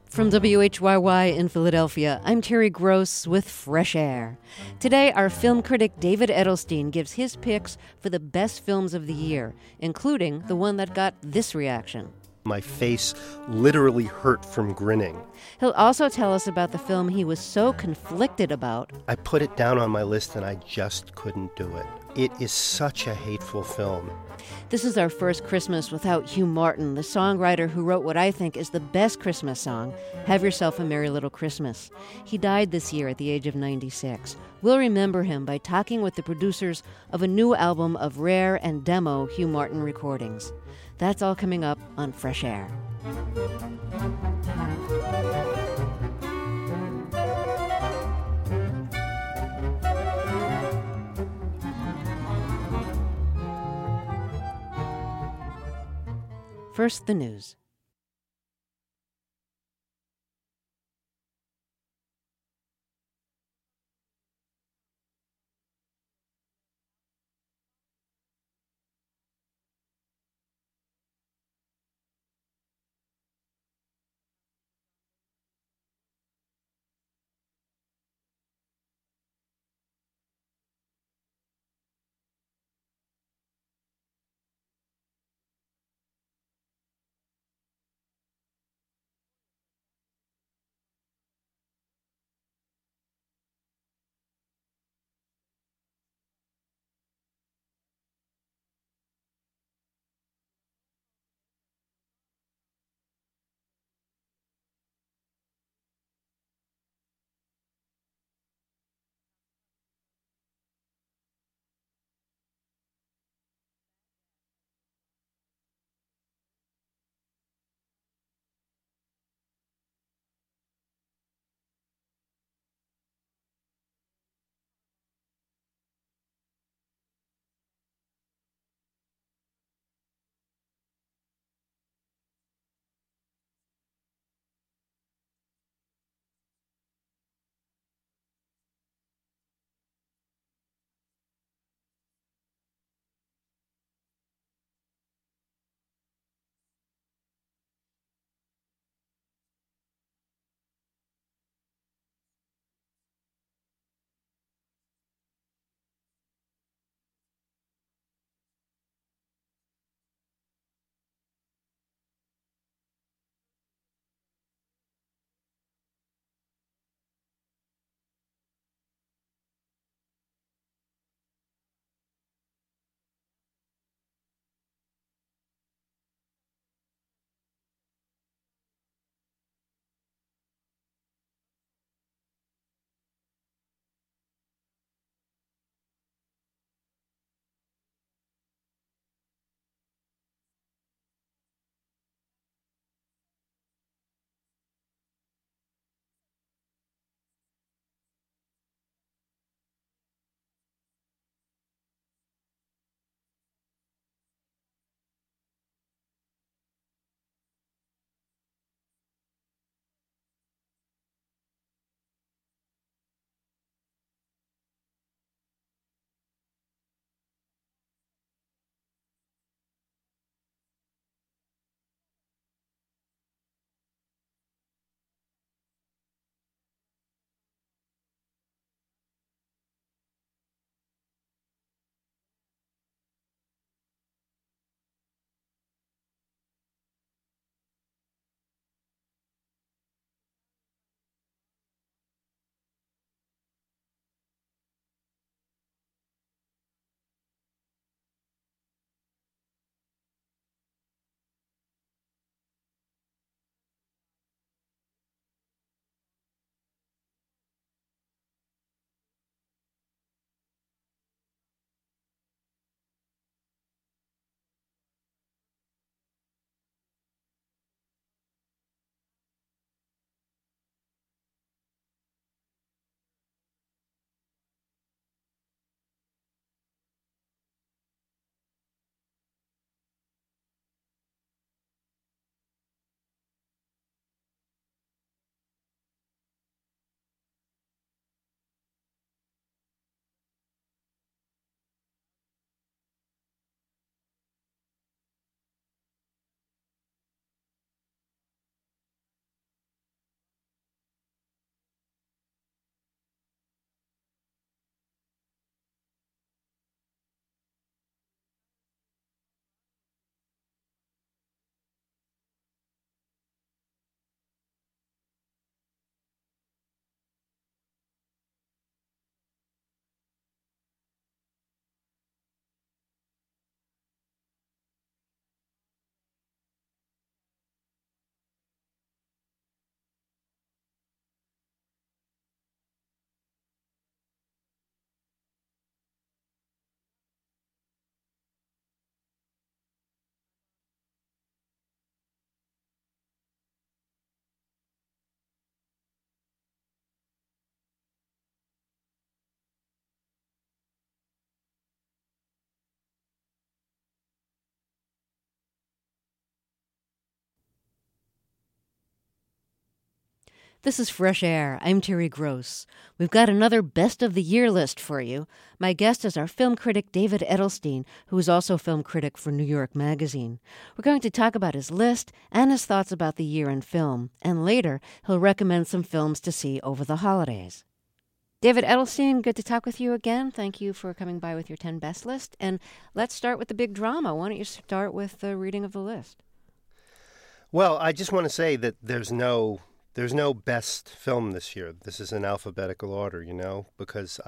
From WHYY in Philadelphia, I'm Terry Gross with Fresh Air. Today, our film critic David Edelstein gives his picks for the best films of the year, including the one that got this reaction. My face literally hurt from grinning. He'll also tell us about the film he was so conflicted about. I put it down on my list and I just couldn't do it. It is such a hateful film. This is our first Christmas without Hugh Martin, the songwriter who wrote what I think is the best Christmas song, Have Yourself a Merry Little Christmas. He died this year at the age of 96. We'll remember him by talking with the producers of a new album of rare and demo Hugh Martin recordings. That's all coming up on Fresh Air. First, the news. This is Fresh Air. I'm Terry Gross. We've got another Best of the Year list for you. My guest is our film critic David Edelstein, who is also film critic for New York Magazine. We're going to talk about his list and his thoughts about the year in film, and later he'll recommend some films to see over the holidays. David Edelstein, good to talk with you again. Thank you for coming by with your 10 best list. And let's start with the big drama. Why don't you start with the reading of the list? Well, I just want to say that there's no best film this year. This is in alphabetical order, because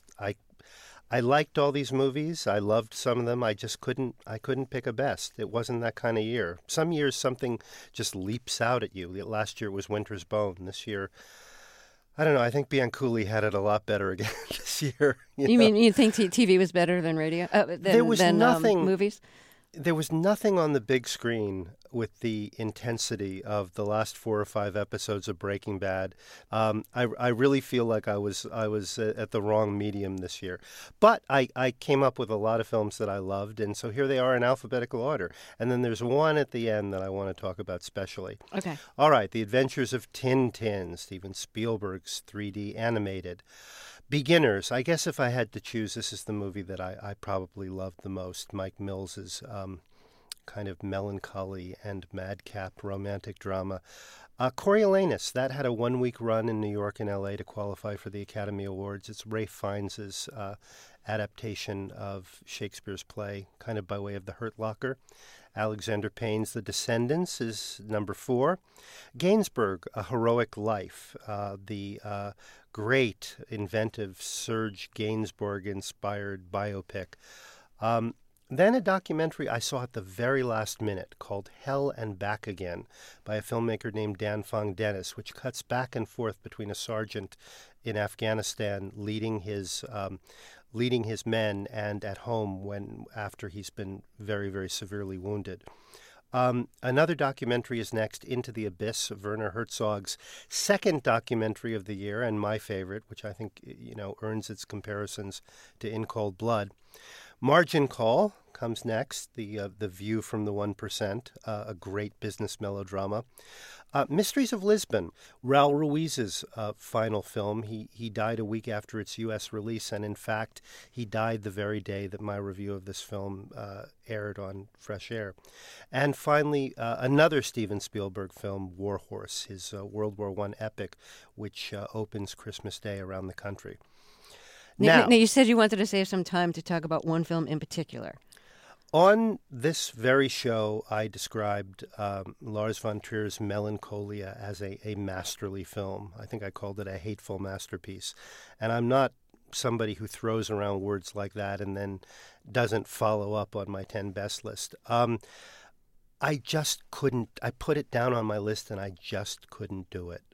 I liked all these movies. I loved some of them. I couldn't pick a best. It wasn't that kind of year. Some years something just leaps out at you. Last year was Winter's Bone. This year, I don't know. I think Bianculli had it a lot better again this year. You mean you think TV was better than radio? There was nothing. Movies? There was nothing on the big screen with the intensity of the last 4 or 5 episodes of Breaking Bad. I really feel like I was at the wrong medium this year. But I came up with a lot of films that I loved, and so here they are in alphabetical order. And then there's one at the end that I want to talk about specially. Okay. All right, The Adventures of Tintin, Steven Spielberg's 3D animated. Beginners, I guess if I had to choose, this is the movie that I probably loved the most. Mike Mills's kind of melancholy and madcap romantic drama. Coriolanus, that had a 1-week run in New York and L.A. to qualify for the Academy Awards. It's Ralph Fiennes' adaptation of Shakespeare's play, kind of by way of The Hurt Locker. Alexander Payne's The Descendants is number 4. Gainsbourg, A Heroic Life, the great, inventive Serge Gainsbourg-inspired biopic. Then a documentary I saw at the very last minute called Hell and Back Again by a filmmaker named Dan Fong Dennis, which cuts back and forth between a sergeant in Afghanistan leading his men and at home after he's been very, very severely wounded. Another documentary is next, Into the Abyss, Werner Herzog's second documentary of the year and my favorite, which I think earns its comparisons to In Cold Blood. Margin Call comes next, the View from the 1%, a great business melodrama. Mysteries of Lisbon, Raul Ruiz's final film. He died a week after its U.S. release, and in fact, he died the very day that my review of this film aired on Fresh Air. And finally, another Steven Spielberg film, War Horse, his World War I epic, which opens Christmas Day around the country. Now, you said you wanted to save some time to talk about one film in particular. On this very show, I described Lars von Trier's Melancholia as a masterly film. I think I called it a hateful masterpiece. And I'm not somebody who throws around words like that and then doesn't follow up on my 10 best list. I just couldn't. I put it down on my list and I just couldn't do it.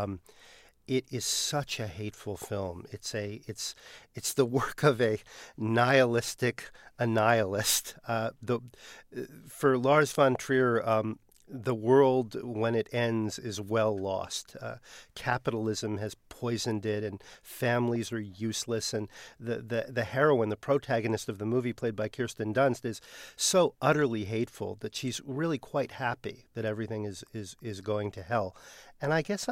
It is such a hateful film. It's the work of a nihilistic nihilist. For Lars von Trier, the world, when it ends, is well lost. Capitalism has poisoned it, and families are useless. And the heroine, the protagonist of the movie, played by Kirsten Dunst, is so utterly hateful that she's really quite happy that everything is going to hell. And I guess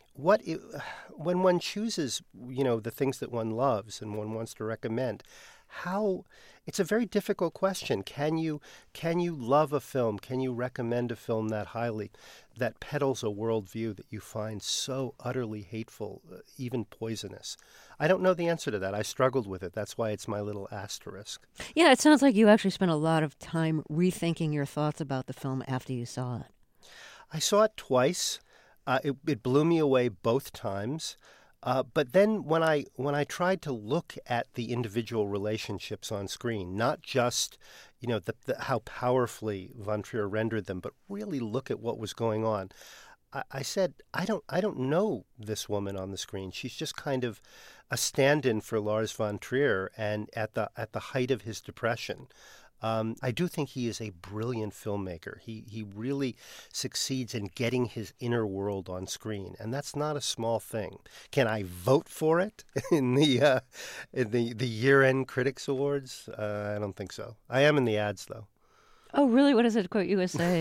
when one chooses, the things that one loves and one wants to recommend, it's a very difficult question. Can you love a film? Can you recommend a film that highly that peddles a worldview that you find so utterly hateful, even poisonous? I don't know the answer to that. I struggled with it. That's why it's my little asterisk. Yeah, it sounds like you actually spent a lot of time rethinking your thoughts about the film after you saw it. I saw it twice. It blew me away both times. But then when I tried to look at the individual relationships on screen, not just how powerfully von Trier rendered them, but really look at what was going on, I said, I don't know this woman on the screen. She's just kind of a stand-in for Lars von Trier, and at the height of his depression. I do think he is a brilliant filmmaker. He really succeeds in getting his inner world on screen, and that's not a small thing. Can I vote for it in the year-end Critics Awards? I don't think so. I am in the ads, though. Oh, really? What does it quote you as saying?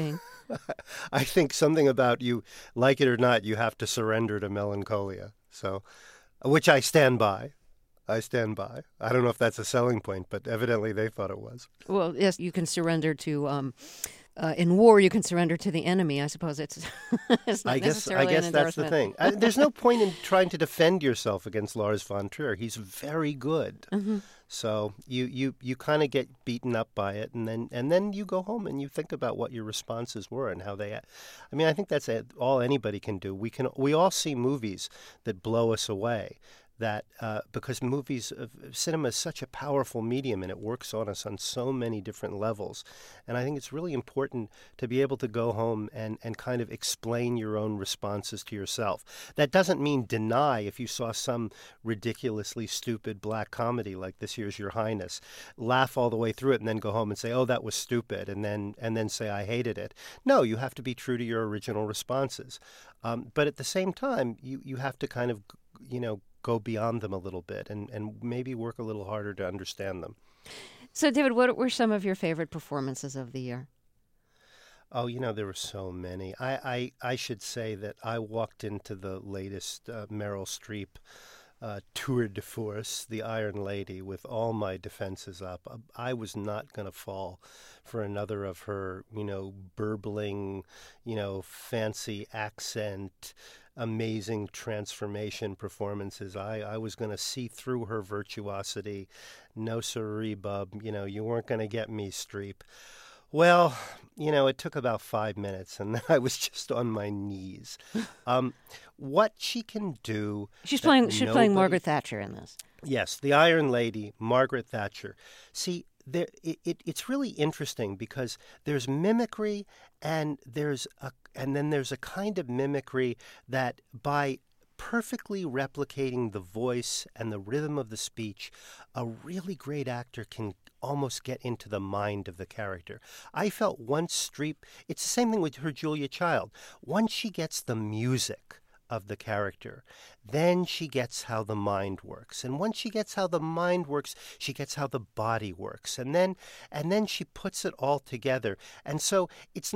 I think something about you, like it or not, you have to surrender to melancholia. So, which I stand by. I stand by. I don't know if that's a selling point, but evidently they thought it was. Well, yes, you can surrender to. In war, you can surrender to the enemy. I suppose it's it's not necessarily an I guess that's the endorsement. thing. There's no point in trying to defend yourself against Lars von Trier. He's very good. Mm-hmm. So you kind of get beaten up by it, and then you go home and you think about what your responses were and how they. I mean, I think that's all anybody can do. We all see movies that blow us away. That because cinema is such a powerful medium and it works on us on so many different levels. And I think it's really important to be able to go home and kind of explain your own responses to yourself. That doesn't mean deny if you saw some ridiculously stupid black comedy like this year's Your Highness, laugh all the way through it and then go home and say, oh, that was stupid, and then say, I hated it. No, you have to be true to your original responses. But at the same time, you have to kind of, go beyond them a little bit and maybe work a little harder to understand them. So, David, what were some of your favorite performances of the year? Oh, there were so many. I should say that I walked into the latest Meryl Streep tour de force, The Iron Lady, with all my defenses up. I was not going to fall for another of her, burbling, fancy accent, amazing transformation performances. I was going to see through her virtuosity. No siree, bub. You weren't going to get me, Streep. Well, it took about 5 minutes, and then I was just on my knees. What she can do... She's playing Margaret Thatcher in this. Yes, the Iron Lady, Margaret Thatcher. See, it's really interesting because there's mimicry and then there's a kind of mimicry that by perfectly replicating the voice and the rhythm of the speech, a really great actor can almost get into the mind of the character. I felt once Streep, it's the same thing with her Julia Child. Once she gets the music of the character, then she gets how the mind works. And once she gets how the mind works, she gets how the body works. And then she puts it all together. And so it's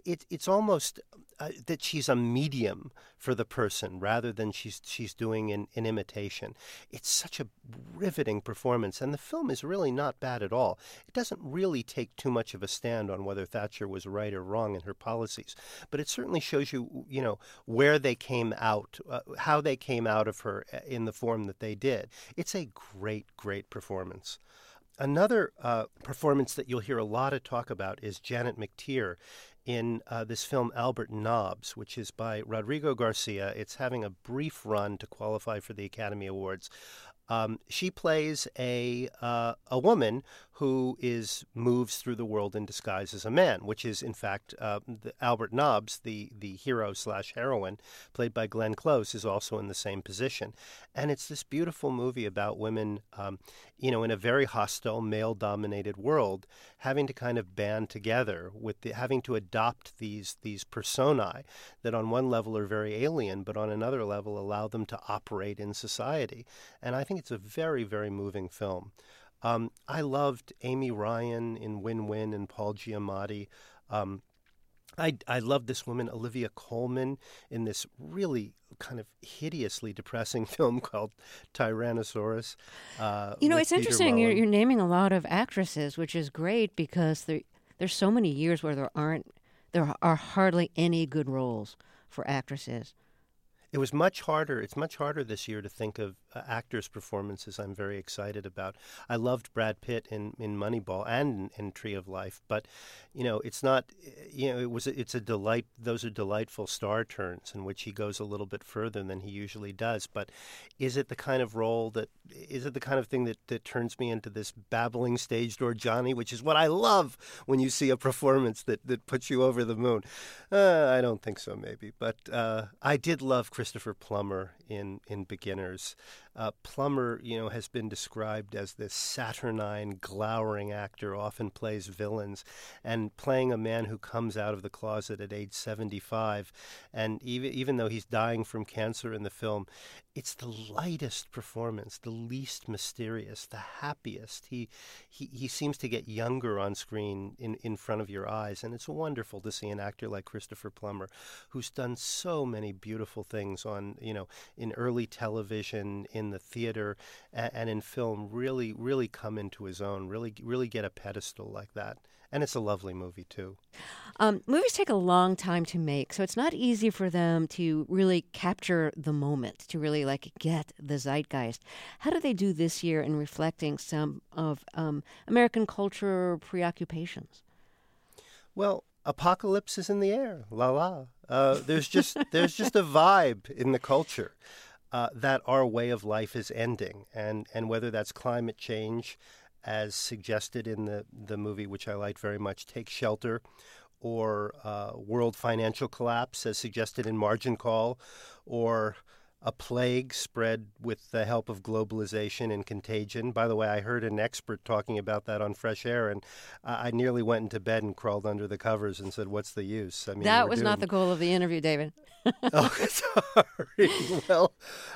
almost that she's a medium for the person rather than she's doing an imitation. It's such a riveting performance, and the film is really not bad at all. It doesn't really take too much of a stand on whether Thatcher was right or wrong in her policies, but it certainly shows you, where they came out, how they came out of her in the form that they did. It's a great, great performance. Another performance that you'll hear a lot of talk about is Janet McTeer in this film Albert Nobbs, which is by Rodrigo Garcia. It's having a brief run to qualify for the Academy Awards. She plays a woman who moves through the world in disguise as a man, which is, in fact, Albert Nobbs, the hero/heroine, played by Glenn Close, is also in the same position. And it's this beautiful movie about women, in a very hostile, male-dominated world, having to kind of band together, having to adopt these personae that on one level are very alien, but on another level allow them to operate in society. And I think it's a very, very moving film. I loved Amy Ryan in Win-Win and Paul Giamatti. I loved this woman, Olivia Colman, in this really kind of hideously depressing film called Tyrannosaurus. It's interesting. You're naming a lot of actresses, which is great because there's so many years where there are hardly any good roles for actresses. It was much harder. It's much harder this year to think of actors' performances I'm very excited about. I loved Brad Pitt in Moneyball and in Tree of Life, but it's not. It's a delight. Those are delightful star turns in which he goes a little bit further than he usually does. But is it the kind of role is it the kind of thing that turns me into this babbling stage door Johnny, which is what I love when you see a performance that puts you over the moon? I don't think so, maybe, but I did love Christopher Plummer in Beginners. Plummer, has been described as this saturnine, glowering actor, often plays villains, and playing a man who comes out of the closet at age 75. And even though he's dying from cancer in the film, it's the lightest performance, the least mysterious, the happiest. He seems to get younger on screen in front of your eyes, and it's wonderful to see an actor like Christopher Plummer, who's done so many beautiful things in early television, in the theater, and in film, really come into his own, really get a pedestal like that. And it's a lovely movie, too. Movies take a long time to make, so it's not easy for them to really capture the moment, to really get the zeitgeist. How do they do this year in reflecting some of American culture preoccupations? Well, apocalypse is in the air, la la. There's just a vibe in the culture that our way of life is ending, and whether that's climate change, as suggested in the movie, which I liked very much, Take Shelter, or world financial collapse, as suggested in Margin Call, or a plague spread with the help of globalization and contagion. By the way, I heard an expert talking about that on Fresh Air, and I nearly went into bed and crawled under the covers and said, what's the use? I mean, that was not the goal of the interview, David. Oh, sorry. Well,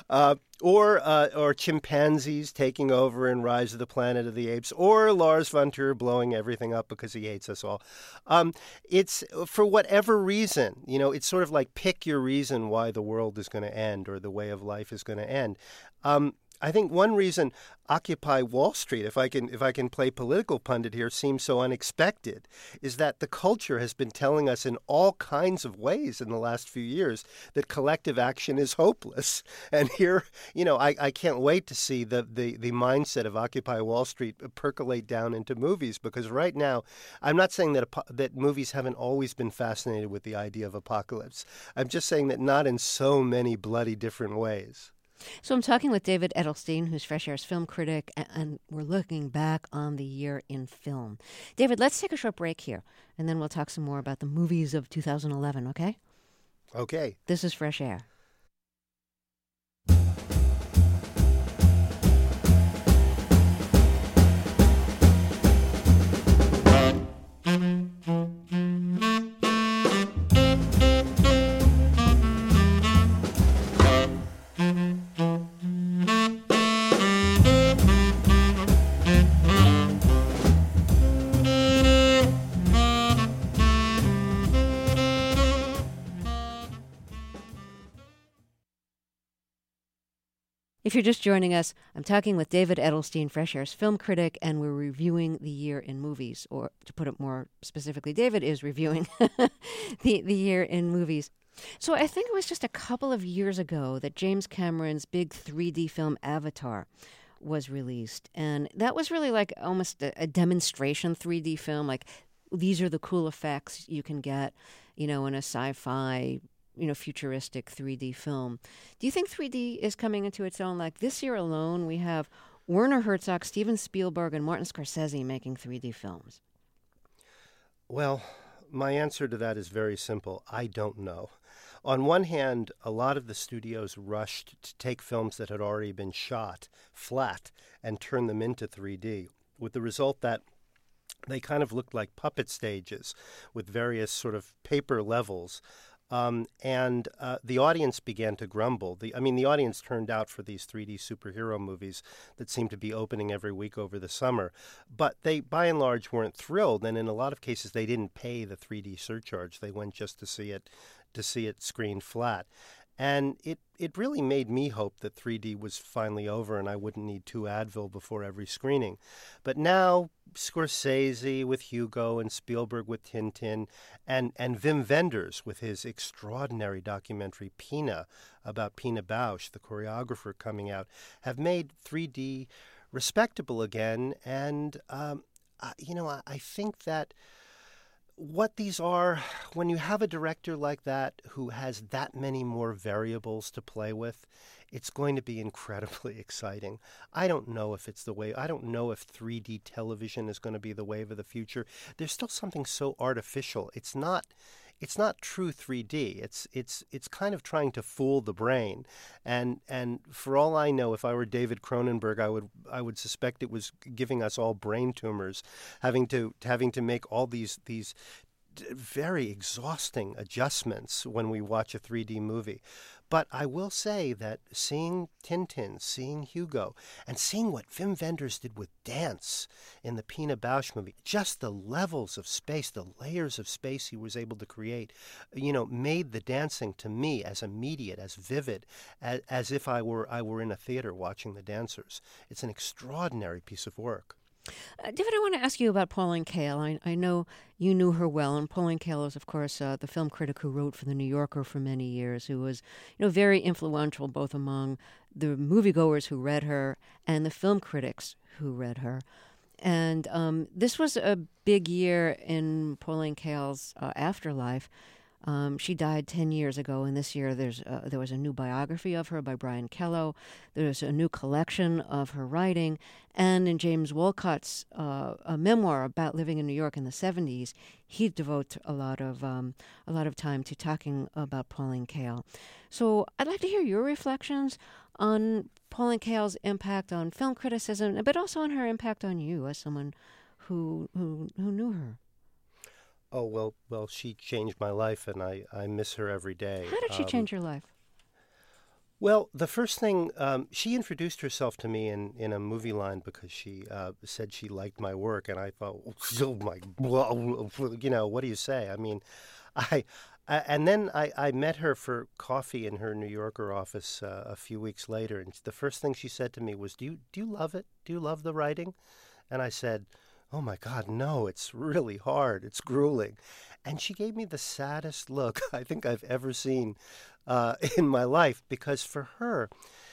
or chimpanzees taking over in Rise of the Planet of the Apes, or Lars von Trier blowing everything up because he hates us all. It's for whatever reason, it's sort of like pick your reason why the world is going to end or the way of life is going to end. I think one reason Occupy Wall Street, if I can play political pundit here, seems so unexpected, is that the culture has been telling us in all kinds of ways in the last few years that collective action is hopeless. And here, I can't wait to see the mindset of Occupy Wall Street percolate down into movies, because right now, I'm not saying that movies haven't always been fascinated with the idea of apocalypse. I'm just saying that not in so many bloody different ways. So I'm talking with David Edelstein, who's Fresh Air's film critic, and we're looking back on the year in film. David, let's take a short break here, and then we'll talk some more about the movies of 2011, okay? Okay. This is Fresh Air. If you're just joining us, I'm talking with David Edelstein, Fresh Air's film critic, and we're reviewing the year in movies. Or to put it more specifically, David is reviewing the year in movies. So I think it was just a couple of years ago that James Cameron's big 3D film Avatar was released. And that was really like almost a demonstration 3D film. Like, these are the cool effects you can get, in a sci-fi futuristic 3D film. Do you think 3D is coming into its own? Like this year alone, we have Werner Herzog, Steven Spielberg, and Martin Scorsese making 3D films. Well, my answer to that is very simple. I don't know. On one hand, a lot of the studios rushed to take films that had already been shot flat and turn them into 3D, with the result that they kind of looked like puppet stages with various sort of paper levels. And the audience began to grumble. The audience turned out for these 3D superhero movies that seemed to be opening every week over the summer. But they, by and large, weren't thrilled. And in a lot of cases, they didn't pay the 3D surcharge. They went just to see it screened flat. And it really made me hope that 3D was finally over and I wouldn't need 2 Advil before every screening. But now Scorsese with Hugo and Spielberg with Tintin and Wim Wenders with his extraordinary documentary Pina about Pina Bausch, the choreographer, coming out, have made 3D respectable again. And, I think that what these are, when you have a director like that who has that many more variables to play with, it's going to be incredibly exciting. I don't know if it's the way. I don't know if 3D television is going to be the wave of the future. There's still something so artificial. It's not it's not true 3D. It's kind of trying to fool the brain, and for all I know, if I were David Cronenberg, I would suspect it was giving us all brain tumors, having to make all these very exhausting adjustments when we watch a 3D movie. But I will say that seeing Tintin, seeing Hugo, and seeing what Wim Wenders did with dance in the Pina Bausch movie, just the levels of space, the layers of space he was able to create, made the dancing to me as immediate, as vivid, as if I were in a theater watching the dancers. It's an extraordinary piece of work. David, I want to ask you about Pauline Kael. I know you knew her well, and Pauline Kael is, of course, the film critic who wrote for The New Yorker for many years, who was, very influential both among the moviegoers who read her and the film critics who read her. And this was a big year in Pauline Kael's afterlife. She died 10 years ago, and this year there was a new biography of her by Brian Kello. There's a new collection of her writing, and in James Wolcott's a memoir about living in New York in the 70s, he devotes a lot of time to talking about Pauline Kael. So I'd like to hear your reflections on Pauline Kael's impact on film criticism, but also on her impact on you as someone who knew her. Oh, well, she changed my life, and I miss her every day. How did she change your life? Well, the first thing, she introduced herself to me in a movie line because she said she liked my work, and I thought, oh my, well, what do you say? I mean, and then I met her for coffee in her New Yorker office a few weeks later, and the first thing she said to me was, "Do you love it? Do you love the writing?" And I said, "Oh my God, no, it's really hard. It's grueling." And she gave me the saddest look I think I've ever seen in my life, because for her,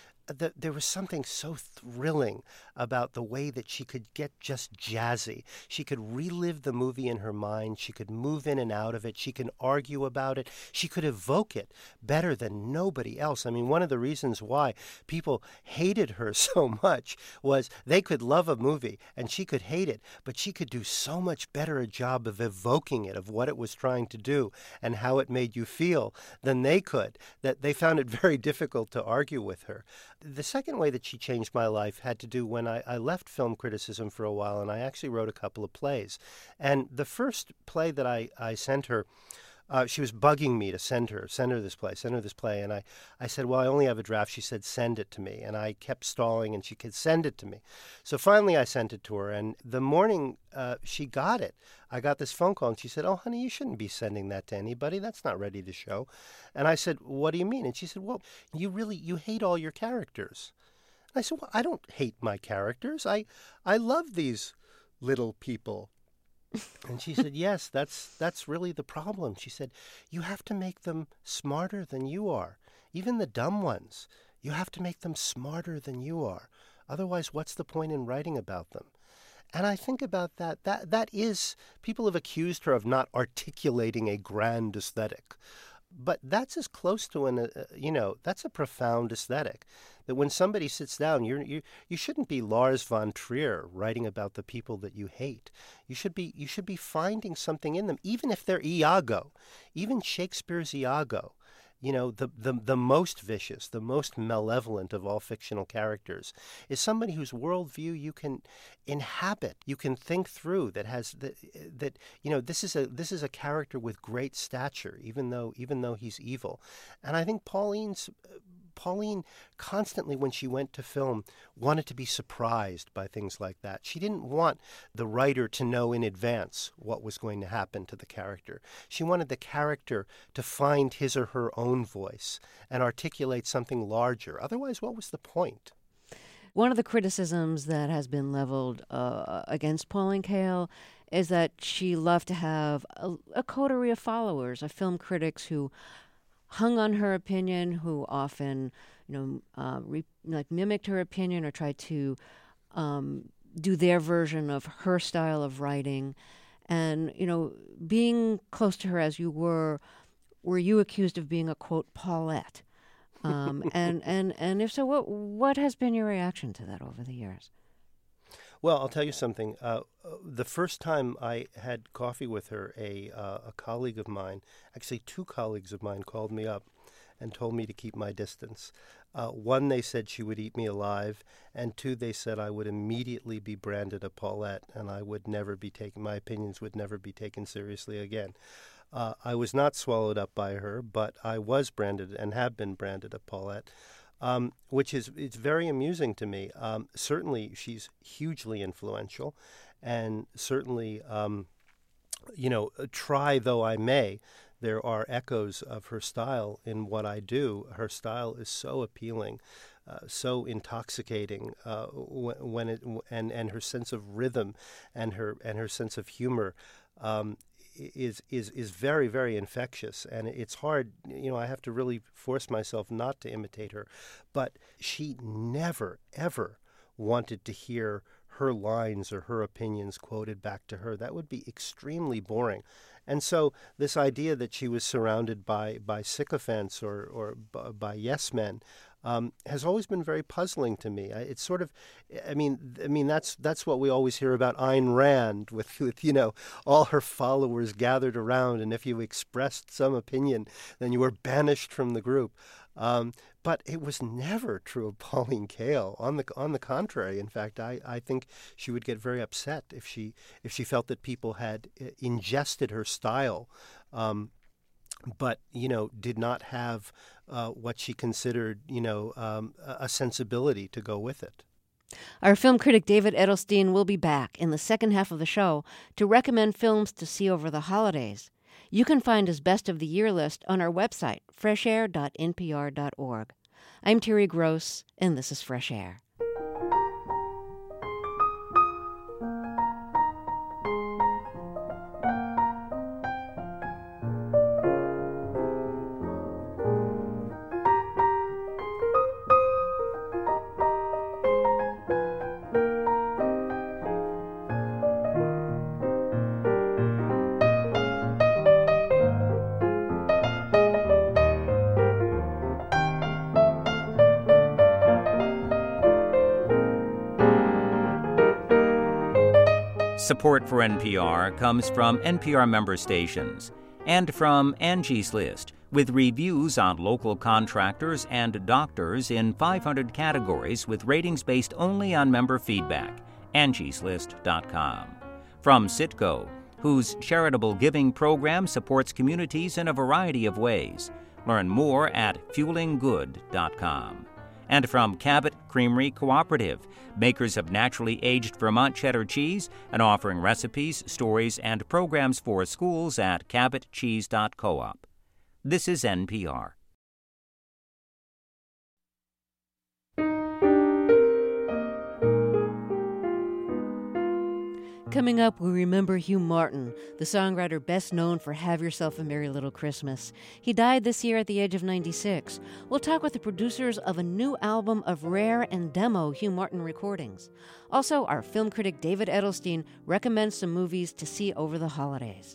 there was something so thrilling about the way that she could get just jazzy. She could relive the movie in her mind. She could move in and out of it. She can argue about it. She could evoke it better than nobody else. I mean, one of the reasons why people hated her so much was they could love a movie and she could hate it, but she could do so much better a job of evoking it, of what it was trying to do and how it made you feel than they could, that they found it very difficult to argue with her. The second way that she changed my life had to do when I left film criticism for a while, and I actually wrote a couple of plays. And the first play that I sent her, she was bugging me to send her this play. And I said, well, I only have a draft. She said, send it to me. And I kept stalling, and she could send it to me. So finally I sent it to her. And the morning she got it, I got this phone call, and she said, oh, honey, you shouldn't be sending that to anybody. That's not ready to show. And I said, what do you mean? And she said, well, you hate all your characters. And I said, well, I don't hate my characters. I love these little people. And she said, yes, that's really the problem. She said, you have to make them smarter than you are. Even the dumb ones, you have to make them smarter than you are. Otherwise, what's the point in writing about them? And I think about that. That is, people have accused her of not articulating a grand aesthetic. But that's as close to that's a profound aesthetic. That when somebody sits down, you shouldn't be Lars von Trier writing about the people that you hate. You should be finding something in them, even if they're Iago, even Shakespeare's Iago. The most vicious, the most malevolent of all fictional characters is somebody whose worldview you can inhabit, you can think through, that has this is a character with great stature, even though he's evil. And I think Pauline constantly, when she went to film, wanted to be surprised by things like that. She didn't want the writer to know in advance what was going to happen to the character. She wanted the character to find his or her own voice and articulate something larger. Otherwise, what was the point? One of the criticisms that has been leveled against Pauline Kael is that she loved to have a coterie of followers, of film critics who hung on her opinion, who often, mimicked her opinion or tried to do their version of her style of writing. And, being close to her as you were you accused of being a, quote, Paulette? And if so, what has been your reaction to that over the years? Well, I'll tell you something. The first time I had coffee with her, a colleague of mine, actually two colleagues of mine, called me up and told me to keep my distance. One, they said she would eat me alive, and two, they said I would immediately be branded a Paulette, and I would never be taken. My opinions would never be taken seriously again. I was not swallowed up by her, but I was branded and have been branded a Paulette. Which is it's very amusing to me. Certainly, she's hugely influential, and certainly, try though I may, there are echoes of her style in what I do. Her style is so appealing, so intoxicating when it and her sense of rhythm and her sense of humor. Is very, very infectious, and it's hard. I have to really force myself not to imitate her, but she never ever wanted to hear her lines or her opinions quoted back to her. That would be extremely boring. And so this idea that she was surrounded by sycophants or by yes men has always been very puzzling to me. It's sort of, I mean that's what we always hear about Ayn Rand with all her followers gathered around, and if you expressed some opinion, then you were banished from the group. But it was never true of Pauline Kael. On the contrary, in fact, I think she would get very upset if she felt that people had ingested her style, but did not have what she considered a sensibility to go with it. Our film critic David Edelstein will be back in the second half of the show to recommend films to see over the holidays. You can find his Best of the Year list on our website, freshair.npr.org. I'm Terry Gross, and this is Fresh Air. Support for NPR comes from NPR member stations and from Angie's List, with reviews on local contractors and doctors in 500 categories with ratings based only on member feedback. Angie'sList.com. From Citgo, whose charitable giving program supports communities in a variety of ways. Learn more at fuelinggood.com. And from Cabot Creamery Cooperative, makers of naturally aged Vermont cheddar cheese and offering recipes, stories, and programs for schools at cabotcheese.coop. This is NPR. Coming up, we remember Hugh Martin, the songwriter best known for Have Yourself a Merry Little Christmas. He died this year at the age of 96. We'll talk with the producers of a new album of rare and demo Hugh Martin recordings. Also, our film critic David Edelstein recommends some movies to see over the holidays.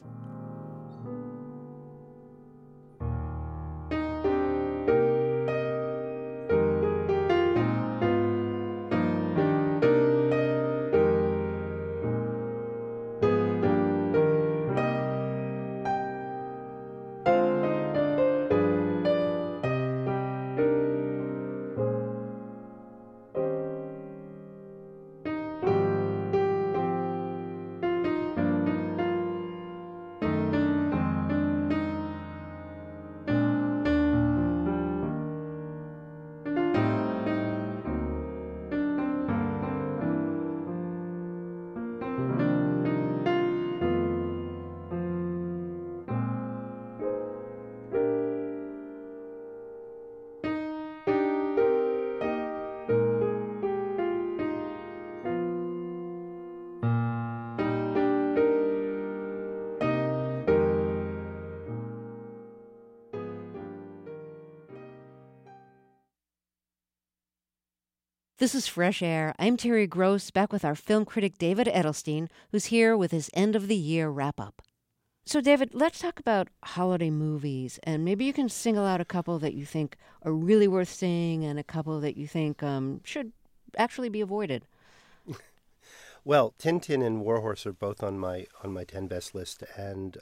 This is Fresh Air. I'm Terry Gross, back with our film critic David Edelstein, who's here with his end-of-the-year wrap-up. So, David, let's talk about holiday movies, and maybe you can single out a couple that you think are really worth seeing and a couple that you think should actually be avoided. Well, Tintin and Warhorse are both on my 10 best list, and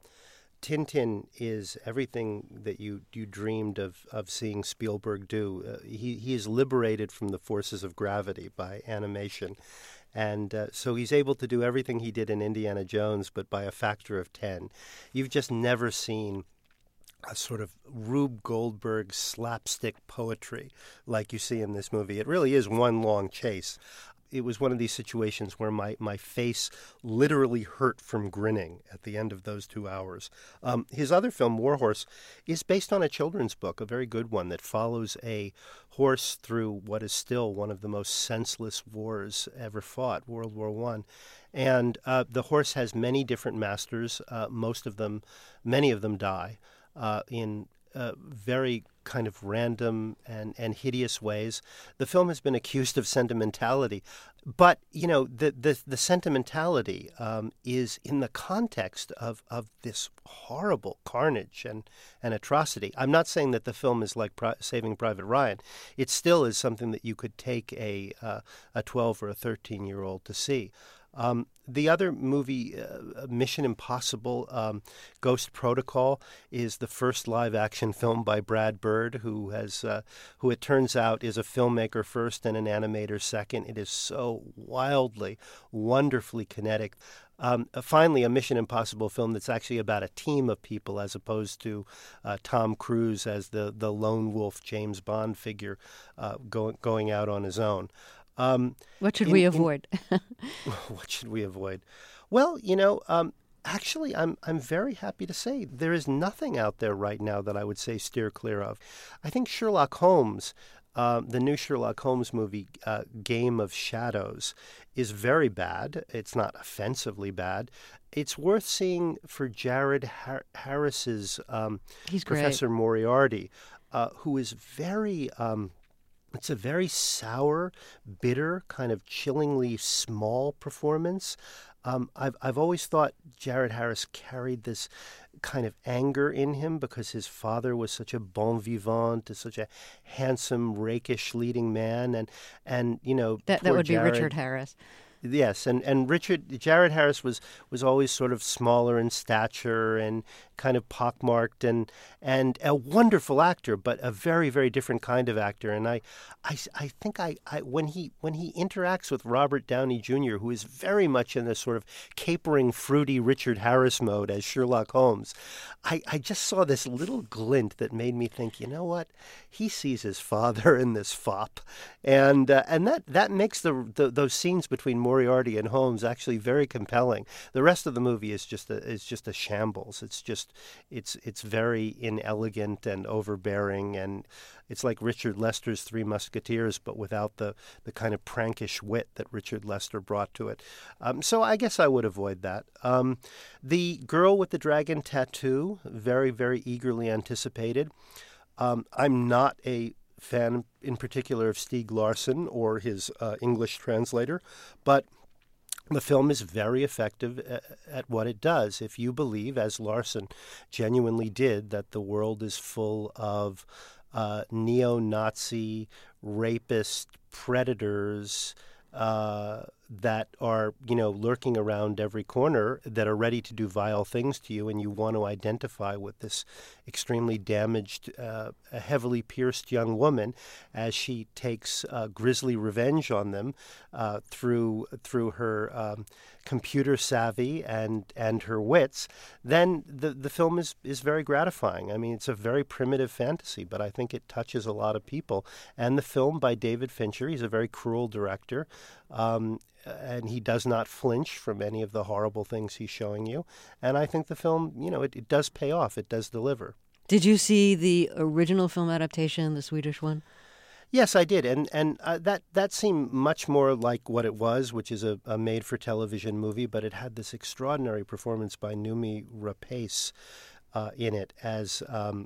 Tintin is everything that you dreamed of seeing Spielberg do. He is liberated from the forces of gravity by animation. And so he's able to do everything he did in Indiana Jones, but by a factor of 10. You've just never seen a sort of Rube Goldberg slapstick poetry like you see in this movie. It really is one long chase. It was one of these situations where my face literally hurt from grinning at the end of those 2 hours. His other film, Warhorse, is based on a children's book, a very good one, that follows a horse through what is still one of the most senseless wars ever fought, World War I. And the horse has many different masters. Many of them die in very kind of random and hideous ways. The film has been accused of sentimentality, but the sentimentality is in the context of this horrible carnage and atrocity. I'm not saying that the film is like Saving Private Ryan. It still is something that you could take a 12 or a 13-year-old to see. The other movie, Mission Impossible, Ghost Protocol, is the first live-action film by Brad Bird, who it turns out is a filmmaker first and an animator second. It is so wildly, wonderfully kinetic. Finally, a Mission Impossible film that's actually about a team of people as opposed to Tom Cruise as the lone wolf James Bond figure going out on his own. What should we avoid? What should we avoid? Well, actually, I'm very happy to say there is nothing out there right now that I would say steer clear of. I think Sherlock Holmes, the new Sherlock Holmes movie, Game of Shadows, is very bad. It's not offensively bad. It's worth seeing for Jared Harris's Professor Moriarty, who is very... It's a very sour, bitter, kind of chillingly small performance. I've always thought Jared Harris carried this kind of anger in him because his father was such a bon vivant, such a handsome, rakish leading man, and that would be Richard Harris. Yes, and Jared Harris was always sort of smaller in stature and kind of pockmarked and a wonderful actor, but a very, very different kind of actor. And I think when he interacts with Robert Downey Jr., who is very much in this sort of capering, fruity Richard Harris mode as Sherlock Holmes, I just saw this little glint that made me think, you know what? He sees his father in this fop, and that makes those scenes between Moriarty and Holmes actually very compelling. The rest of the movie is just a shambles. It's very inelegant and overbearing, and it's like Richard Lester's Three Musketeers, but without the kind of prankish wit that Richard Lester brought to it. So I guess I would avoid that. The Girl with the Dragon Tattoo, very, very eagerly anticipated. I'm not a fan in particular of Stieg Larsson or his English translator, but the film is very effective at what it does. If you believe, as Larsson genuinely did, that the world is full of neo-Nazi, rapist predators that are, lurking around every corner, that are ready to do vile things to you, and you want to identify with this extremely damaged, heavily pierced young woman as she takes grisly revenge on them through her computer savvy and her wits, then the film is very gratifying. I mean, it's a very primitive fantasy, but I think it touches a lot of people. And the film by David Fincher, he's a very cruel director, and he does not flinch from any of the horrible things he's showing you. And I think the film, it does pay off. It does deliver. Did you see the original film adaptation, the Swedish one? Yes, I did, and that seemed much more like what it was, which is a made-for-television movie, but it had this extraordinary performance by Noomi Rapace in it as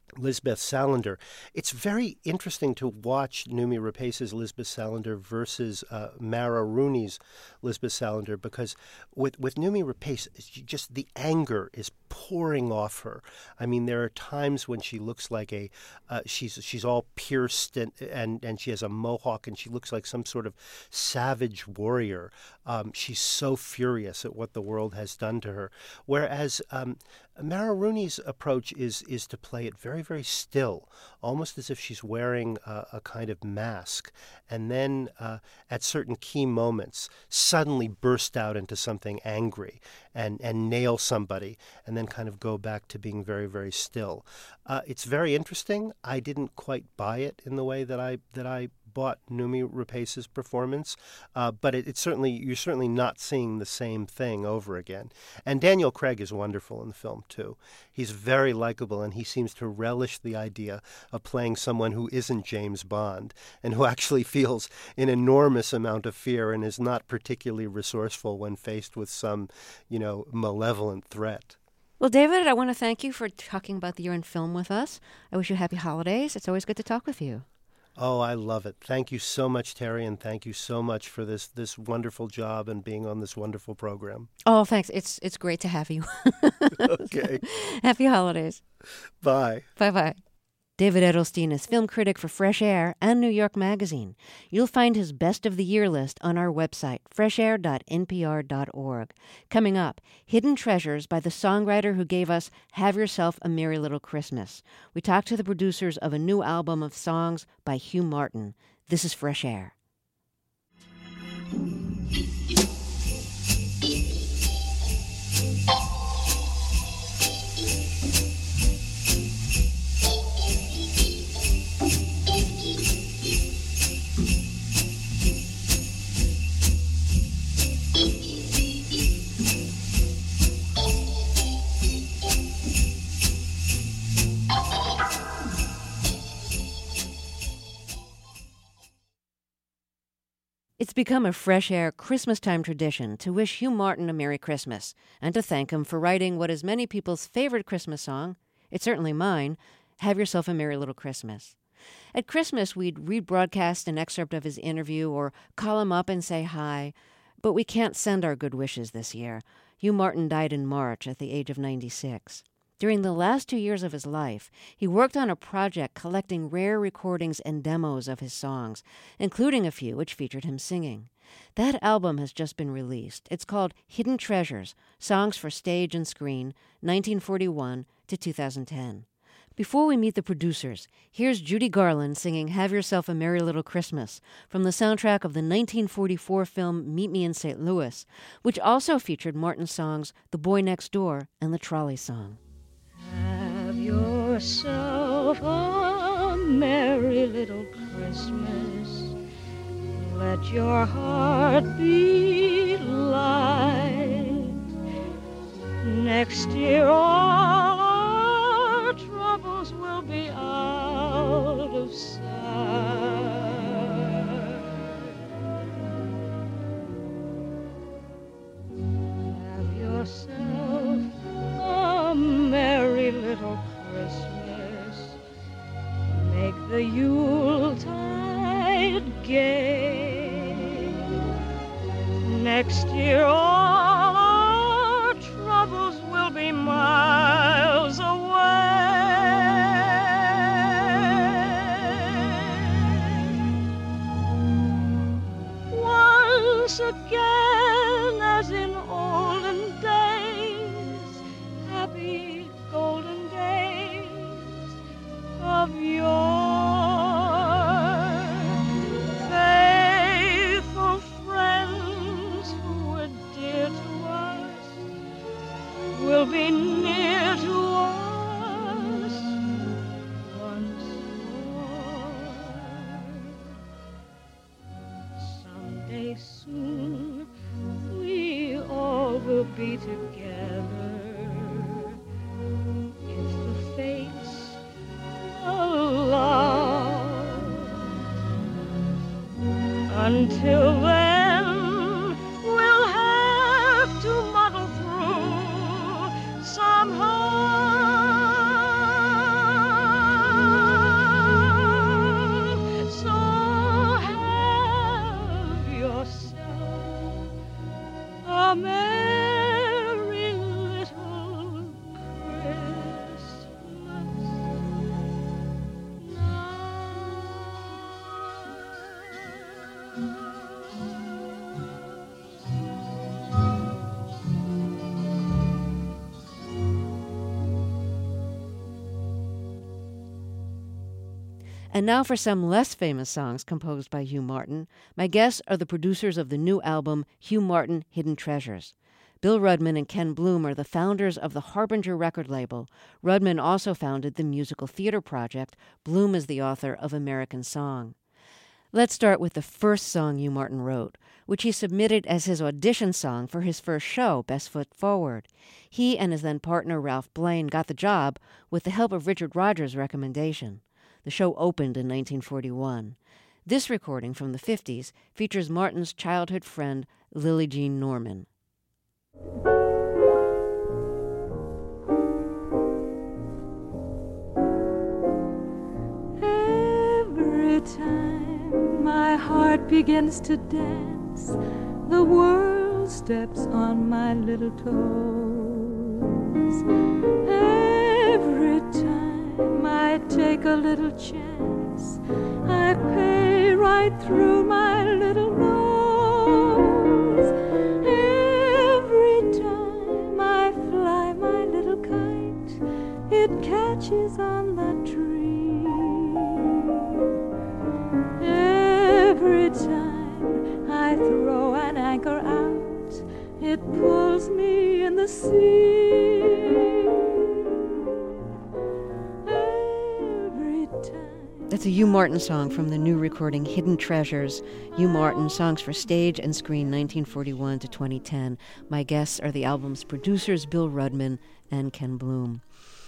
Lisbeth Salander. It's very interesting to watch Noomi Rapace's Lisbeth Salander versus Mara Rooney's Lisbeth Salander, because with Noomi Rapace, just the anger is pouring off her. I mean, there are times when she looks like she's all pierced and she has a mohawk and she looks like some sort of savage warrior. She's so furious at what the world has done to her. Whereas Mara Rooney's approach is to play it very, very still, almost as if she's wearing a kind of mask, and then at certain key moments suddenly burst out into something angry and nail somebody, and then kind of go back to being very, very still. It's very interesting. I didn't quite buy it in the way that I bought Noomi Rapace's performance, but you're certainly not seeing the same thing over again. And Daniel Craig is wonderful in the film too. He's very likable, and he seems to relish the idea of playing someone who isn't James Bond and who actually feels an enormous amount of fear and is not particularly resourceful when faced with some, malevolent threat. Well, David, I want to thank you for talking about the year in film with us. I wish you happy holidays. It's always good to talk with you. Oh, I love it. Thank you so much, Terry, and thank you so much for this wonderful job and being on this wonderful program. Oh, thanks. It's great to have you. Okay. Happy holidays. Bye. Bye-bye. David Edelstein is film critic for Fresh Air and New York Magazine. You'll find his Best of the Year list on our website, freshair.npr.org. Coming up, Hidden Treasures by the songwriter who gave us Have Yourself a Merry Little Christmas. We talk to the producers of a new album of songs by Hugh Martin. This is Fresh Air. It's become a Fresh Air Christmas-time tradition to wish Hugh Martin a Merry Christmas and to thank him for writing what is many people's favorite Christmas song, it's certainly mine, Have Yourself a Merry Little Christmas. At Christmas, we'd rebroadcast an excerpt of his interview or call him up and say hi, but we can't send our good wishes this year. Hugh Martin died in March at the age of 96. During the last 2 years of his life, he worked on a project collecting rare recordings and demos of his songs, including a few which featured him singing. That album has just been released. It's called Hidden Treasures, Songs for Stage and Screen, 1941 to 2010. Before we meet the producers, here's Judy Garland singing Have Yourself a Merry Little Christmas from the soundtrack of the 1944 film Meet Me in St. Louis, which also featured Martin's songs The Boy Next Door and The Trolley Song. Have yourself a merry little Christmas. Let your heart be light. Next year all our troubles will be out of sight. Have yourself a merry little Christmas. Make the Yuletide gay. Next year all our troubles will be miles away. Once again, as in olden days, happy golden days of yore. Faithful friends who were dear to us will be near to us once more. Someday soon we all will be together if the fates allow. Until then, we'll have to muddle through somehow. And now for some less famous songs composed by Hugh Martin. My guests are the producers of the new album, Hugh Martin Hidden Treasures. Bill Rudman and Ken Bloom are the founders of the Harbinger record label. Rudman also founded the musical theater project. Bloom is the author of American Song. Let's start with the first song Hugh Martin wrote, which he submitted as his audition song for his first show, Best Foot Forward. He and his then partner Ralph Blane got the job with the help of Richard Rodgers' recommendation. The show opened in 1941. This recording from the 50s features Martin's childhood friend Lily Jean Norman. Every time my heart begins to dance, the world steps on my little toes. Every time I take a little chance, I pay right through my little nose. Every time I fly my little kite, it catches on the tree. Every time I throw an anchor out, it pulls me in the sea. That's a Hugh Martin song from the new recording Hidden Treasures. Hugh Martin, Songs for Stage and Screen, 1941 to 2010. My guests are the album's producers, Bill Rudman and Ken Bloom.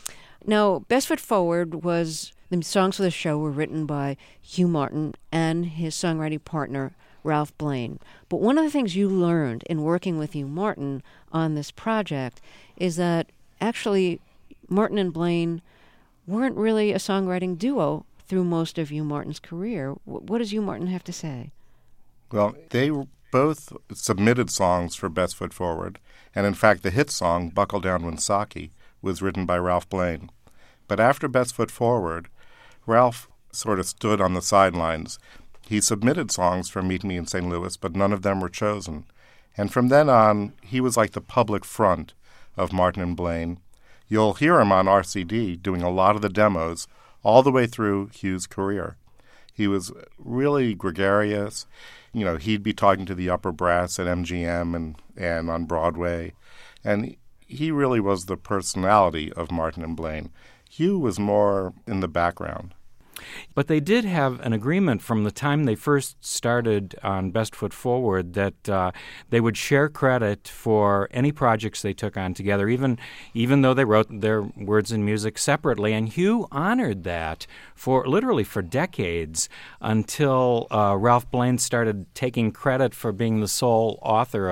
Now, Best Foot Forward was, the songs for the show were written by Hugh Martin and his songwriting partner, Ralph Blane. But one of the things you learned in working with Hugh Martin on this project is that actually Martin and Blane weren't really a songwriting duo through most of Hugh Martin's career. What does Hugh Martin have to say? Well, they both submitted songs for Best Foot Forward, and in fact the hit song, Buckle Down Woonsocket, was written by Ralph Blane. But after Best Foot Forward, Ralph sort of stood on the sidelines. He submitted songs for Meet Me in St. Louis, but none of them were chosen. And from then on, he was like the public front of Martin and Blane. You'll hear him on RCD doing a lot of the demos all the way through Hugh's career. He was really gregarious. You know, he'd be talking to the upper brass at MGM and on Broadway. And he really was the personality of Martin and Blane. Hugh was more in the background. But they did have an agreement from the time they first started on Best Foot Forward that they would share credit for any projects they took on together, even though they wrote their words and music separately. And Hugh honored that literally for decades until Ralph Blane started taking credit for being the sole author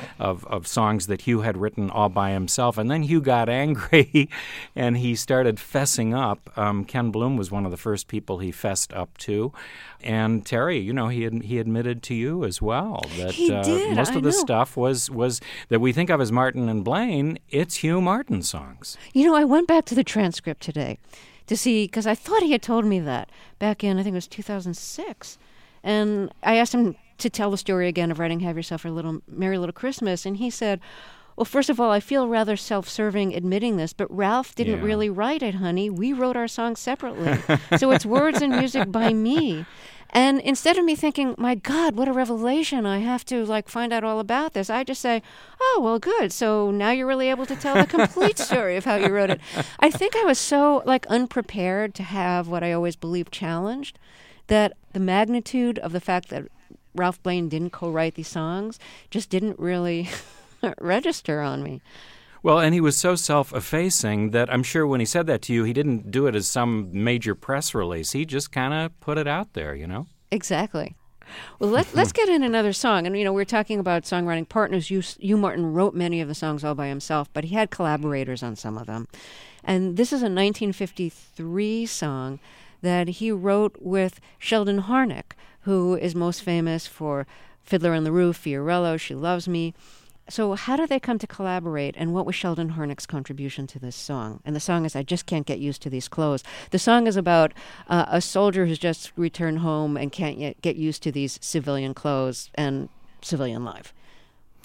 of songs that Hugh had written all by himself. And then Hugh got angry and he started fessing up. Ken Bloom was one of the first people he fessed up to. And Terry, you know, he admitted to you as well that he did, most of the stuff was that we think of as Martin and Blane, it's Hugh Martin songs. You know, I went back to the transcript today to see, because I thought he had told me that back in, I think it was 2006. And I asked him to tell the story again of writing Have Yourself a Merry Little Christmas. And he said, well, first of all, I feel rather self-serving admitting this, but Ralph didn't really write it, honey. We wrote our songs separately. So it's words and music by me. And instead of me thinking, my God, what a revelation, I have to find out all about this, I just say, oh, well, good. So now you're really able to tell the complete story of how you wrote it. I think I was so unprepared to have what I always believed challenged, that the magnitude of the fact that Ralph Blane didn't co-write these songs just didn't really register on me. Well, and he was so self-effacing that I'm sure when he said that to you, he didn't do it as some major press release. He just kind of put it out there, you know? Exactly. Well, let's get in another song. And, you know, we're talking about songwriting partners. Hugh Martin wrote many of the songs all by himself, but he had collaborators on some of them. And this is a 1953 song that he wrote with Sheldon Harnick, who is most famous for Fiddler on the Roof, Fiorello, She Loves Me. So how did they come to collaborate, and what was Sheldon Harnick's contribution to this song? And the song is I Just Can't Get Used to These Clothes. The song is about a soldier who's just returned home and can't yet get used to these civilian clothes and civilian life.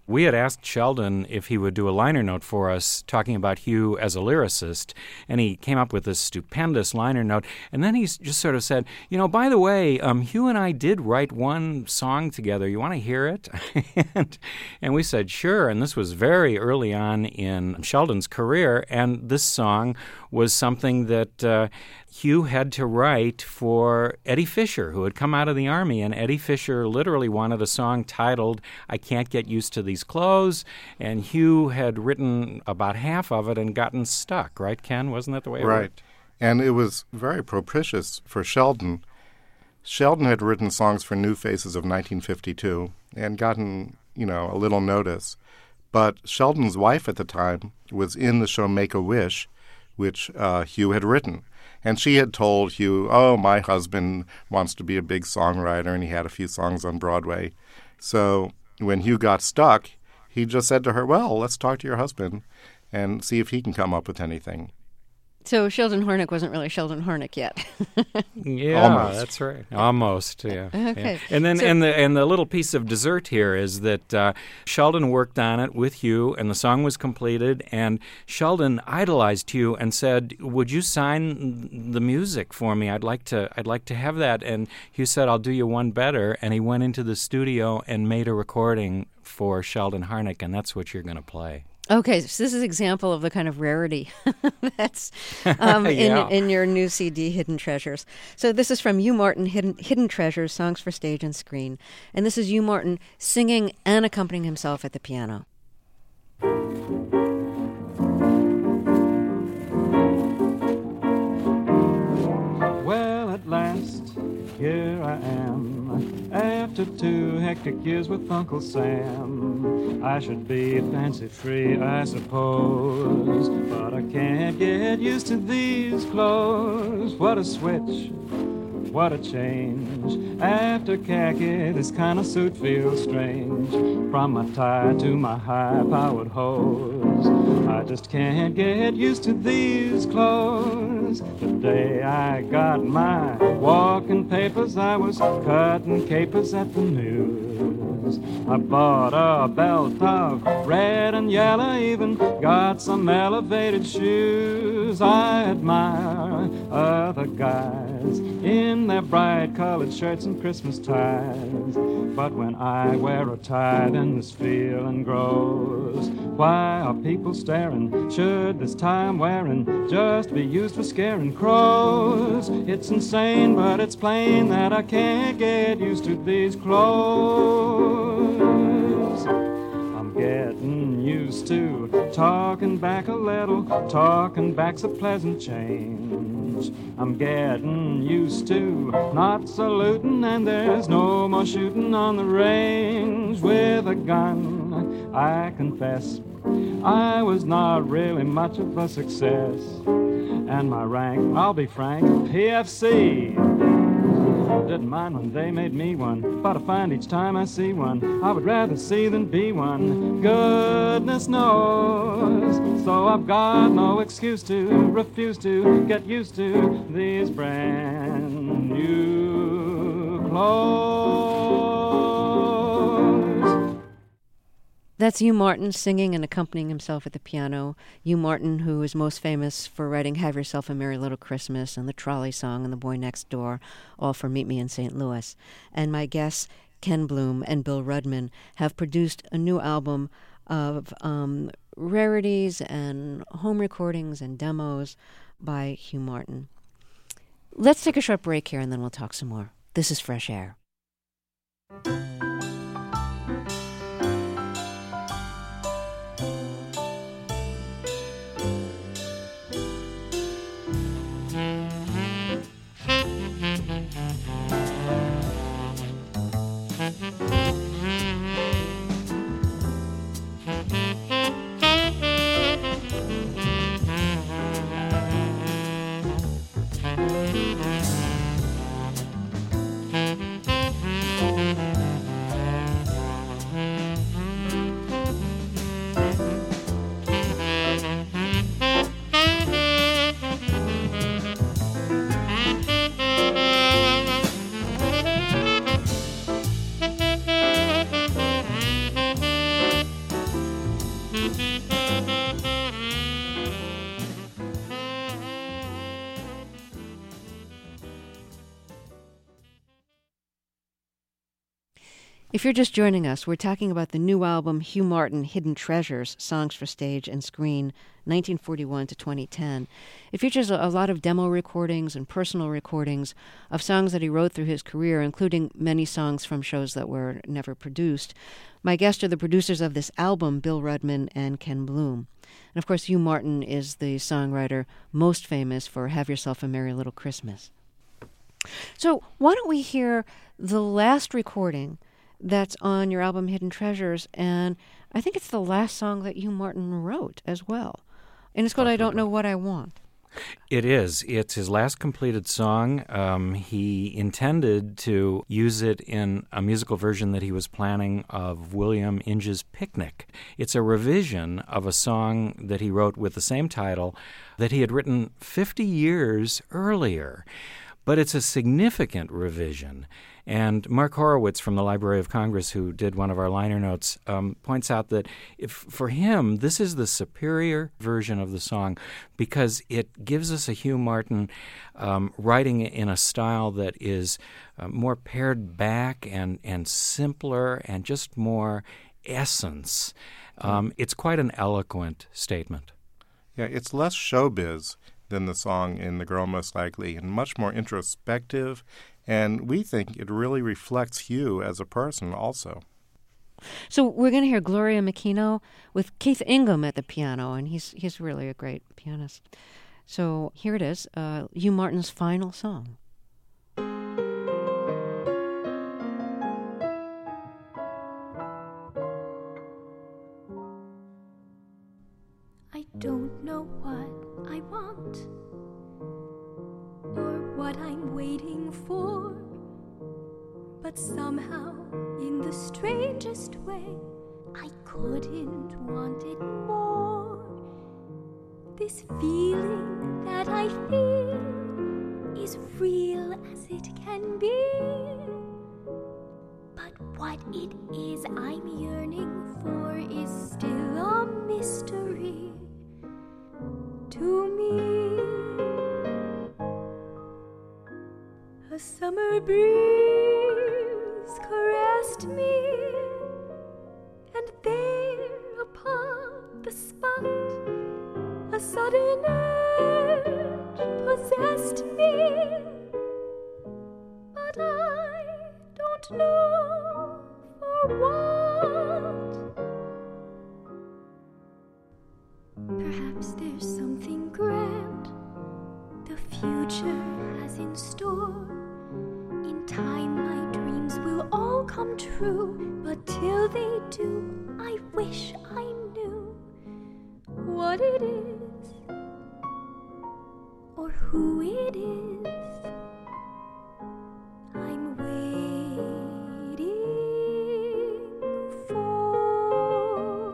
We had asked Sheldon if he would do a liner note for us talking about Hugh as a lyricist, and he came up with this stupendous liner note, and then he just sort of said, by the way, Hugh and I did write one song together. You want to hear it? and we said, sure, and this was very early on in Sheldon's career, and this song was something that Hugh had to write for Eddie Fisher, who had come out of the Army, and Eddie Fisher literally wanted a song titled I Can't Get Used to These Clothes, and Hugh had written about half of it and gotten stuck, right, Ken? Wasn't that the way it Right. worked? And it was very propitious for Sheldon. Sheldon had written songs for New Faces of 1952 and gotten, a little notice. But Sheldon's wife at the time was in the show Make-A-Wish, which Hugh had written. And she had told Hugh, my husband wants to be a big songwriter, and he had a few songs on Broadway. So when Hugh got stuck, he just said to her, well, let's talk to your husband and see if he can come up with anything. So Sheldon Harnick wasn't really Sheldon Harnick yet. Yeah, Almost. That's right. Almost, yeah. Okay. Yeah. And then and the little piece of dessert here is that Sheldon worked on it with Hugh, and the song was completed, and Sheldon idolized Hugh and said, "Would you sign the music for me? I'd like to have that." And Hugh said, "I'll do you one better," and he went into the studio and made a recording for Sheldon Harnick, and that's what you're going to play. Okay, so this is an example of the kind of rarity that's Yeah. in your new CD, Hidden Treasures. So this is from Hugh Martin, Hidden Treasures, Songs for Stage and Screen. And this is Hugh Martin singing and accompanying himself at the piano. Well, at last, here I am, after 2 hectic years with Uncle Sam. I should be fancy-free, I suppose, but I can't get used to these clothes. What a switch, what a change. After khaki, this kind of suit feels strange. From my tie to my high-powered hose, I just can't get used to these clothes. The day I got my walking papers, I was cutting capers at the news. I bought a belt of red and yellow, even got some elevated shoes. I admire other guys in their bright colored shirts and Christmas ties, but when I wear a tie, then this feeling grows. Why are people staring? Should this tie I'm wearing just be used for scaring crows? It's insane, but it's plain that I can't get used to these clothes. I'm getting used to talking back a little. Talking back's a pleasant change. I'm getting used to not saluting, and there's no more shooting on the range with a gun. I confess I was not really much of a success, and my rank, I'll be frank, PFC. Didn't mind when they made me one, but I find each time I see one, I would rather see than be one. Goodness knows, so I've got no excuse to refuse to get used to these brand new clothes. That's Hugh Martin singing and accompanying himself at the piano. Hugh Martin, who is most famous for writing Have Yourself a Merry Little Christmas and the Trolley Song and The Boy Next Door, all for Meet Me in St. Louis. And my guests, Ken Bloom and Bill Rudman, have produced a new album of rarities and home recordings and demos by Hugh Martin. Let's take a short break here and then we'll talk some more. This is Fresh Air. If you're just joining us, we're talking about the new album, Hugh Martin, Hidden Treasures, Songs for Stage and Screen, 1941 to 2010. It features a lot of demo recordings and personal recordings of songs that he wrote through his career, including many songs from shows that were never produced. My guests are the producers of this album, Bill Rudman and Ken Bloom. And of course, Hugh Martin is the songwriter most famous for Have Yourself a Merry Little Christmas. So why don't we hear the last recording that's on your album Hidden Treasures, and I think it's the last song that Hugh Martin wrote as well. And it's called I Don't Know What I Want. It is. It's his last completed song. He intended to use it in a musical version that he was planning of William Inge's Picnic. It's a revision of a song that he wrote with the same title that he had written 50 years earlier. But it's a significant revision. And Mark Horowitz from the Library of Congress, who did one of our liner notes, points out that for him, this is the superior version of the song because it gives us a Hugh Martin writing in a style that is more pared back and simpler and just more essence. It's quite an eloquent statement. Yeah, it's less showbiz than the song in The Girl Most Likely, and much more introspective, and we think it really reflects Hugh as a person also. So we're going to hear Gloria McKenna with Keith Ingham at the piano, and he's really a great pianist. So here it is, Hugh Martin's final song. I don't know what I want or what I'm waiting for, but somehow in the strangest way I couldn't want it more. This feeling that I feel is real as it can be, but what it is I'm yearning for is still a mystery to me. A summer breeze caressed me, and there upon the spot a sudden urge possessed me, but I don't know for what. Perhaps there's something grand the future has in store. In time my dreams will all come true, but till they do, I wish I knew what it is or who it is I'm waiting for.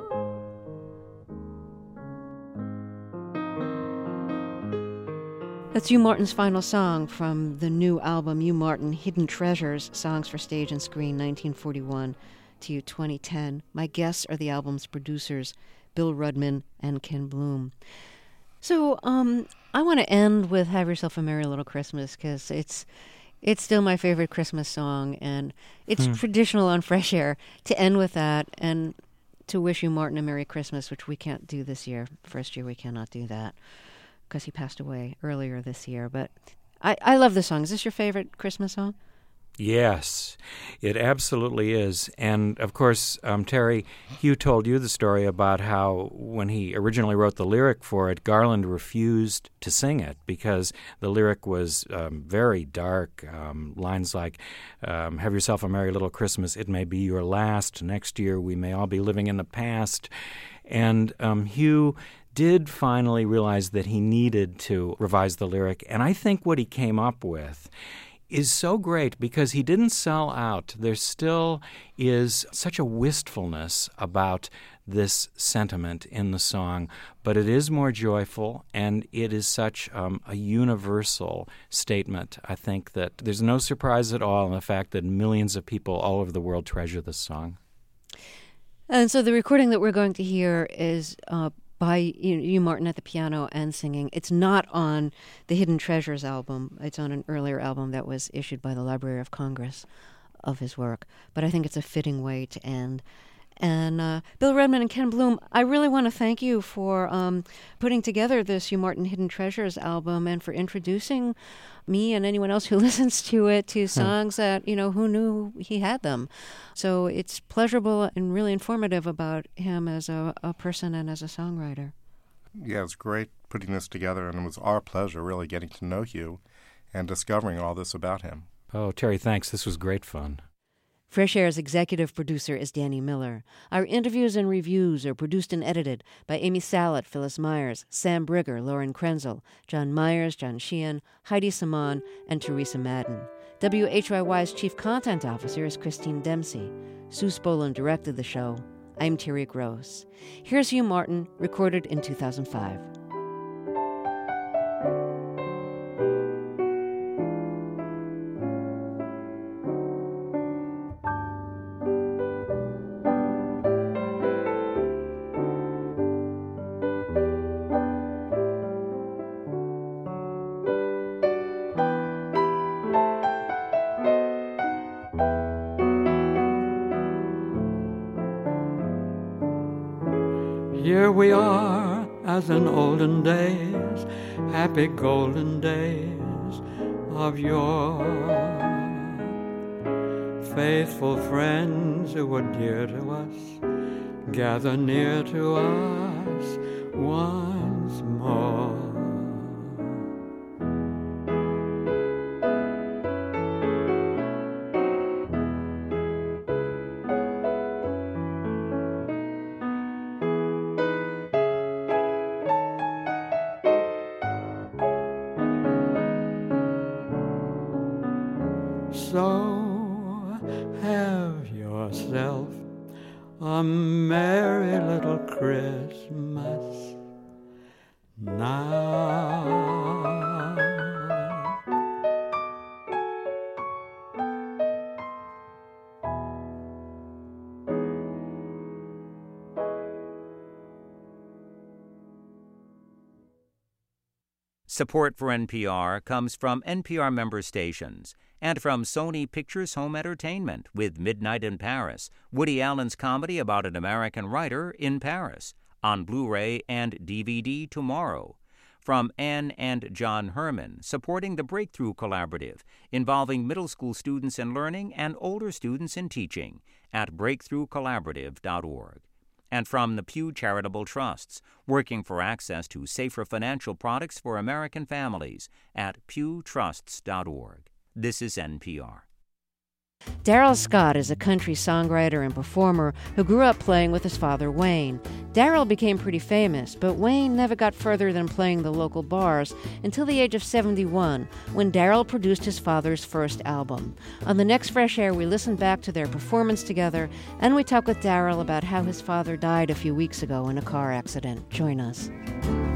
That's Hugh Martin's final song from the new album, Hugh Martin, Hidden Treasures, Songs for Stage and Screen, 1941 to 2010. My guests are the album's producers, Bill Rudman and Ken Bloom. So I want to end with Have Yourself a Merry Little Christmas, because it's still my favorite Christmas song, and it's traditional on Fresh Air to end with that and to wish Hugh Martin a Merry Christmas, which we can't do this year. First year we cannot do that, because he passed away earlier this year. But I love this song. Is this your favorite Christmas song? Yes, it absolutely is. And, of course, Terry, Hugh told you the story about how when he originally wrote the lyric for it, Garland refused to sing it because the lyric was very dark. Lines like, have yourself a merry little Christmas, it may be your last. Next year we may all be living in the past. And Hugh did finally realize that he needed to revise the lyric. And I think what he came up with is so great because he didn't sell out. There still is such a wistfulness about this sentiment in the song, but it is more joyful, and it is such a universal statement. I think that there's no surprise at all in the fact that millions of people all over the world treasure this song. And so the recording that we're going to hear is by Hugh Martin at the piano and singing. It's not on the Hidden Treasures album. It's on an earlier album that was issued by the Library of Congress. of his work. But I think it's a fitting way to end. And Bill Redman and Ken Bloom, I really want to thank you for putting together this Hugh Martin Hidden Treasures album and for introducing me and anyone else who listens to it to songs that, who knew he had them. So it's pleasurable and really informative about him as a person and as a songwriter. Yeah, it's great putting this together, and it was our pleasure really getting to know Hugh and discovering all this about him. Oh, Terry, thanks. This was great fun. Fresh Air's executive producer is Danny Miller. Our interviews and reviews are produced and edited by Amy Salet, Phyllis Myers, Sam Brigger, Lauren Krenzel, John Myers, John Sheehan, Heidi Saman, and Teresa Madden. WHYY's chief content officer is Christine Dempsey. Sue Spolin directed the show. I'm Terry Gross. Here's Hugh Martin, recorded in 2005. Here we are, as in olden days, happy golden days of yore. Faithful friends who were dear to us, gather near to us once more. So have yourself a merry little Christmas now. Support for NPR comes from NPR member stations and from Sony Pictures Home Entertainment with Midnight in Paris, Woody Allen's comedy about an American writer in Paris, on Blu-ray and DVD tomorrow. From Anne and John Herman, supporting the Breakthrough Collaborative, involving middle school students in learning and older students in teaching, at breakthroughcollaborative.org. And from the Pew Charitable Trusts, working for access to safer financial products for American families, at pewtrusts.org. This is NPR. Darrell Scott is a country songwriter and performer who grew up playing with his father, Wayne. Darrell became pretty famous, but Wayne never got further than playing the local bars until the age of 71, when Darrell produced his father's first album. On the next Fresh Air, we listen back to their performance together, and we talk with Darrell about how his father died a few weeks ago in a car accident. Join us.